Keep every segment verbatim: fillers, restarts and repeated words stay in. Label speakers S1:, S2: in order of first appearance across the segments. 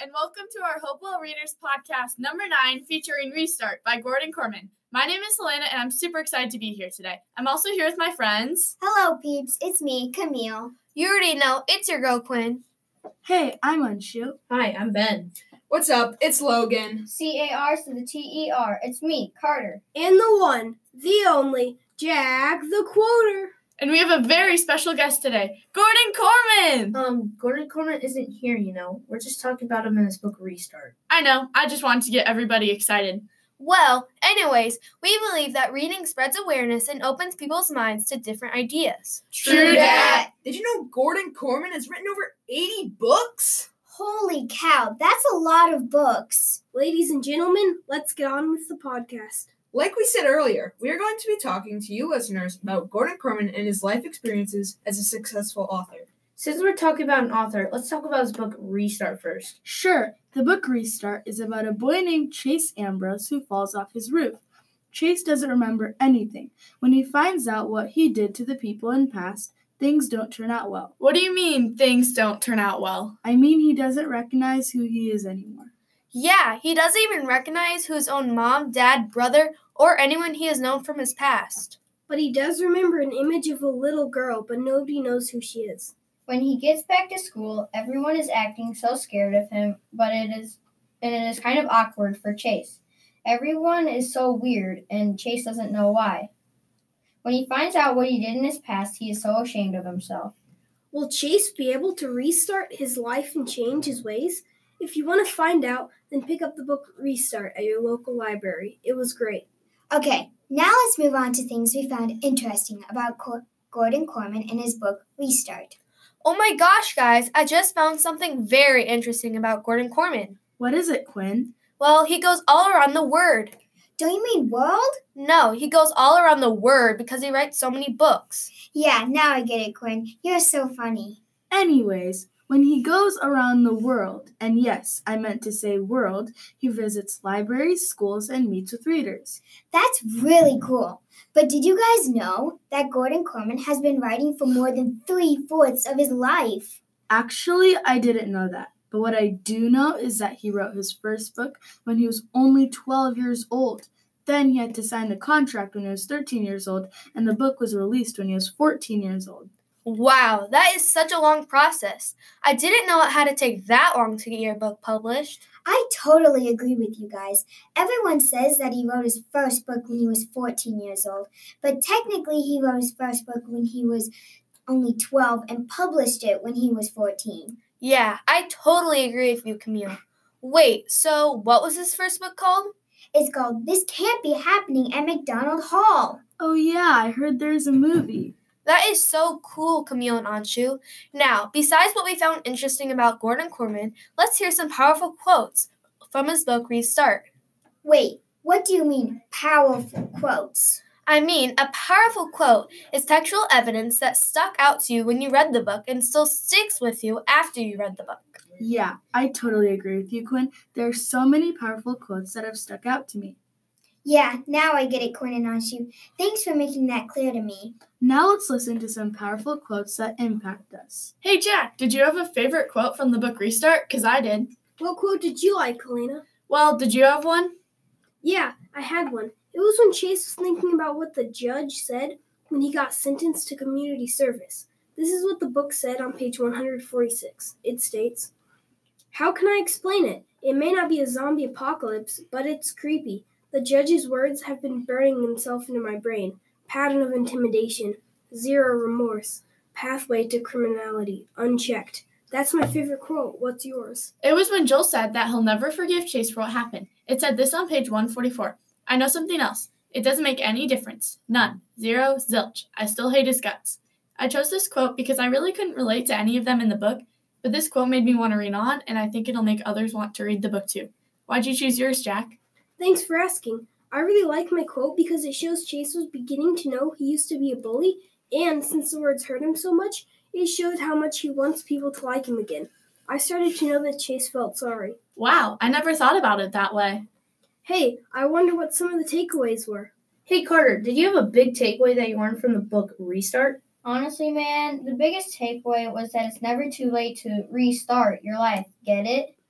S1: and welcome to our Hopewell Readers podcast number nine featuring Restart by Gordon Korman. My name is Helena and I'm super excited to be here today. I'm also here with my friends.
S2: Hello peeps, it's me, Camille.
S3: You already know, it's your girl Quinn.
S4: Hey, I'm Anshu.
S5: Hi, I'm Ben.
S6: What's up? It's Logan.
S7: C A R to the T E R. It's me, Carter.
S8: And the one, the only, Jack the Quoter.
S1: And we have a very special guest today, Gordon Korman!
S5: Um, Gordon Korman isn't here, you know. We're just talking about him in his book, Restart.
S1: I know. I just wanted to get everybody excited.
S3: Well, anyways, we believe that reading spreads awareness and opens people's minds to different ideas.
S1: True that.
S6: Did you know Gordon Korman has written over eighty books?
S2: Holy cow, that's a lot of books.
S8: Ladies and gentlemen, let's get on with the podcast.
S6: Like we said earlier, we are going to be talking to you listeners about Gordon Korman and his life experiences as a successful author.
S5: Since we're talking about an author, let's talk about his book, Restart, first.
S4: Sure, the book Restart is about a boy named Chase Ambrose who falls off his roof. Chase doesn't remember anything. When he finds out what he did to the people in the past, things don't turn out well.
S1: What do you mean, things don't turn out well?
S4: I mean he doesn't recognize who he is anymore.
S3: Yeah, he doesn't even recognize who his own mom, dad, brother, or anyone he has known from his past.
S8: But he does remember an image of a little girl, but nobody knows who she is.
S7: When he gets back to school, everyone is acting so scared of him, but it is and it is kind of awkward for Chase. Everyone is so weird, and Chase doesn't know why. When he finds out what he did in his past, he is so ashamed of himself.
S8: Will Chase be able to restart his life and change his ways? If you want to find out, then pick up the book Restart at your local library. It was great.
S2: Okay, now let's move on to things we found interesting about Cor- Gordon Korman and his book Restart.
S3: Oh my gosh, guys, I just found something very interesting about Gordon Korman.
S4: What is it, Quinn?
S3: Well, he goes all around the word.
S2: Don't you mean world?
S3: No, he goes all around the word because he writes so many books.
S2: Yeah, now I get it, Quinn. You're so funny.
S4: Anyways, when he goes around the world, and yes, I meant to say world, he visits libraries, schools, and meets with readers.
S2: That's really cool. But did you guys know that Gordon Korman has been writing for more than three-fourths of his life?
S4: Actually, I didn't know that. But what I do know is that he wrote his first book when he was only twelve years old. Then he had to sign the contract when he was thirteen years old, and the book was released when he was fourteen years old.
S3: Wow, that is such a long process. I didn't know it had to take that long to get your book published.
S2: I totally agree with you guys. Everyone says that he wrote his first book when he was fourteen years old, but technically he wrote his first book when he was only twelve and published it when he was fourteen.
S3: Yeah, I totally agree with you, Camille. Wait, so what was his first book called?
S2: It's called This Can't Be Happening at McDonald Hall.
S4: Oh yeah, I heard there's a movie.
S3: That is so cool, Camille and Anshu. Now, besides what we found interesting about Gordon Korman, let's hear some powerful quotes from his book Restart.
S2: Wait, what do you mean, powerful quotes?
S3: I mean, a powerful quote is textual evidence that stuck out to you when you read the book and still sticks with you after you read the book.
S4: Yeah, I totally agree with you, Quinn. There are so many powerful quotes that have stuck out to me.
S2: Yeah, now I get it, Quinn and Anshu. Thanks for making that clear to me.
S4: Now let's listen to some powerful quotes that impact us.
S1: Hey, Jack, did you have a favorite quote from the book Restart? Because I did.
S8: What quote did you like, Helena?
S1: Well, did you have one?
S8: Yeah, I had one. It was when Chase was thinking about what the judge said when he got sentenced to community service. This is what the book said on page one hundred forty-six. It states, "How can I explain it? It may not be a zombie apocalypse, but it's creepy. The judge's words have been burning themselves into my brain. Pattern of intimidation, zero remorse, pathway to criminality, unchecked." That's my favorite quote. What's yours?
S1: It was when Joel said that he'll never forgive Chase for what happened. It said this on page one forty-four. I know something else. It doesn't make any difference. None. Zero. Zilch. I still hate his guts. I chose this quote because I really couldn't relate to any of them in the book, but this quote made me want to read on, and I think it'll make others want to read the book too. Why'd you choose yours, Jack?
S8: Thanks for asking. I really like my quote because it shows Chase was beginning to know he used to be a bully, and since the words hurt him so much, it showed how much he wants people to like him again. I started to know that Chase felt sorry.
S1: Wow, I never thought about it that way.
S8: Hey, I wonder what some of the takeaways were.
S5: Hey, Carter, did you have a big takeaway that you learned from the book Restart?
S7: Honestly, man, the biggest takeaway was that it's never too late to restart your life. Get it?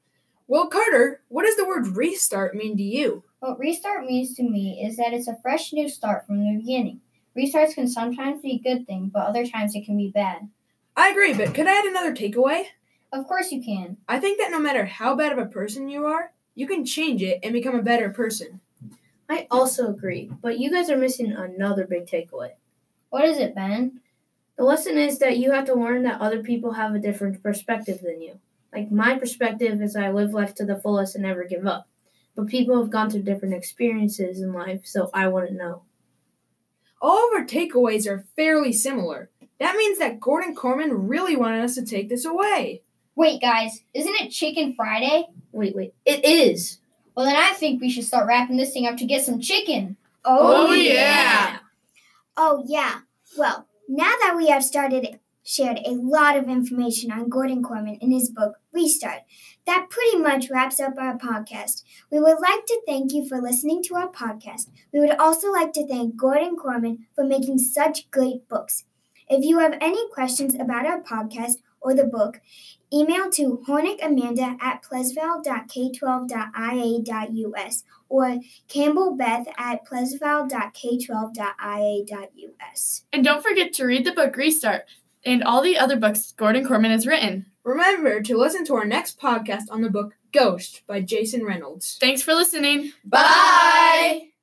S6: Well, Carter, what does the word restart mean to you?
S7: What restart means to me is that it's a fresh new start from the beginning. Restarts can sometimes be a good thing, but other times it can be bad.
S6: I agree, but could I add another takeaway?
S7: Of course you can.
S6: I think that no matter how bad of a person you are, you can change it and become a better person.
S5: I also agree, but you guys are missing another big takeaway.
S7: What is it, Ben?
S5: The lesson is that you have to learn that other people have a different perspective than you. Like, my perspective is I live life to the fullest and never give up. But people have gone through different experiences in life, so I wouldn't know.
S6: All of our takeaways are fairly similar. That means that Gordon Corman really wanted us to take this away.
S7: Wait, guys, isn't it Chicken Friday?
S5: Wait, wait, it is!
S7: Well, then I think we should start wrapping this thing up to get some chicken.
S6: Oh, yeah!
S2: Oh, yeah. Well, now that we have started shared a lot of information on Gordon Corman in his book, Restart, that pretty much wraps up our podcast. We would like to thank you for listening to our podcast. We would also like to thank Gordon Corman for making such great books. If you have any questions about our podcast or the book, email to hornickamanda at pleasantville dot k twelve dot i a dot u s or campbellbeth at pleasantville dot k twelve dot i a dot u s.
S1: And don't forget to read the book Restart and all the other books Gordon Corman has written.
S6: Remember to listen to our next podcast on the book Ghost by Jason Reynolds.
S1: Thanks for listening.
S6: Bye!